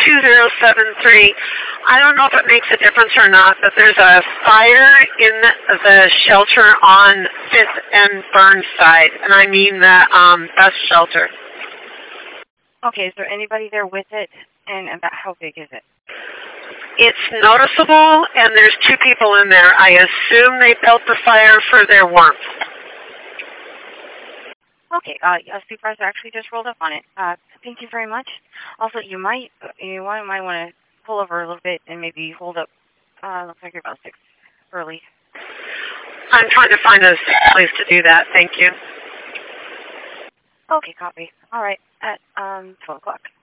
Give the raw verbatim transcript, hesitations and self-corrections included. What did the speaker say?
two zero seven three. I don't know if it makes a difference or not, but there's a fire in the shelter on Fifth and Burnside, and I mean the um, bus shelter. Okay, is there anybody there with it, and about how big is it? It's noticeable, and there's two people in there. I assume they built the fire for their warmth. Okay, uh, a supervisor actually just rolled up on it. Uh, thank you very much. Also, you might you might, might want to pull over a little bit and maybe hold up. Uh, looks like you're about six early. I'm trying to find a place to do that. Thank you. Okay, copy. All right, at um twelve o'clock.